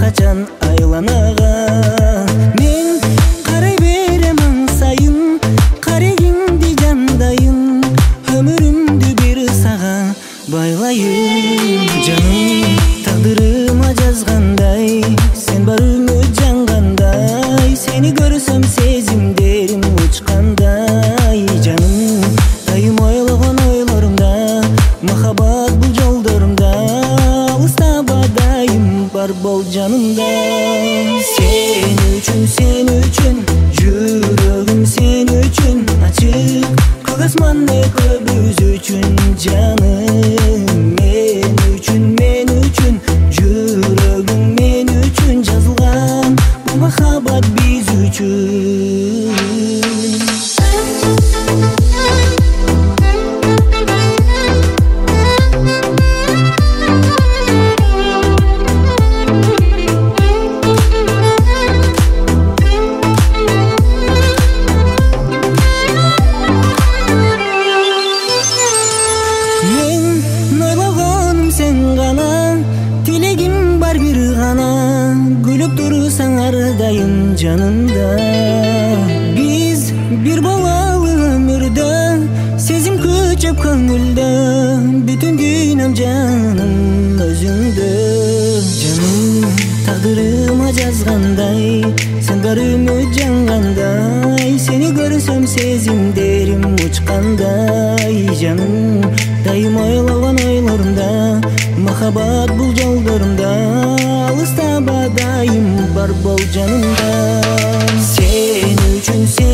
качан айланага. Мен карай берем аңсайын, карегиңди жандайын, өмүрүмдү бир сага байлайын. Жаным тагдырыма жазгандай, сен бар үмүт жангандай, сени көрсөм сезимдерим учкандай. Жаным дайым ойлогон ойлорумда, махаббат бул жолдорумда, алыстаба дайым бар бол жанымда. Sen üçün жүрөгүм, sen üçün ачык көк асманды көбүз үчүн жаным. Мен үчүн жүрөгүң, мен үчүн жазылган бул махаббат биз үчүн. Тилегим бар бир гана, күлүп турсаң ар дайым жанымда. Биз бир балалы өмүрдө, сезим күчөп көңүлдө, бүтүн дүйнөм жаным өзүңдө. Жаным тагдырыма жазгандай, сен бар үмүт жангандай, сени көрсөм сезимдерим учкандай. Жаным дайым ойлогон ойлорумда, махаббат бул жолдорумда, алыстаба дайым бар бол жанымда. Sen üçün